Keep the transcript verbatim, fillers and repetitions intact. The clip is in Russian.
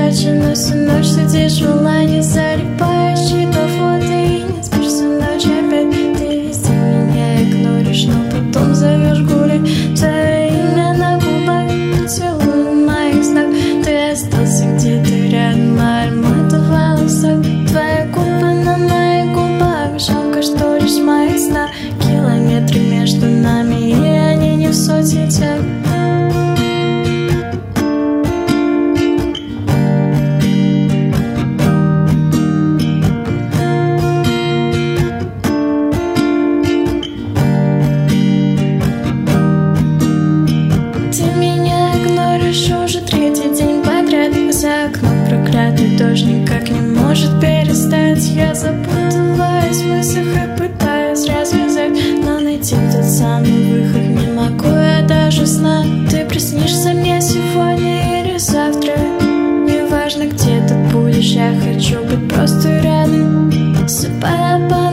потрачено всю ночь. Сидишь в онлайне, залипаешь, чьи-то фото и не спишь всю ночь опять. Ты везде меня игноришь, но потом зовешь гулять. Твое имя на губах, поцелуй моих знак. Ты остался где-то рядом, аромат в волосах. Твои губы на моих губах, жалко, что лишь в моих снах. Километры между нами, и они не в соцсетях. Уже третий день подряд, за окном проклятый дождь никак не может перестать. Я запутываюсь в мыслях и пытаюсь развязать, но найти тот самый выход не могу я даже сна. Ты приснишься мне сегодня или завтра, неважно где ты будешь, я хочу быть просто рядом. Засыпая по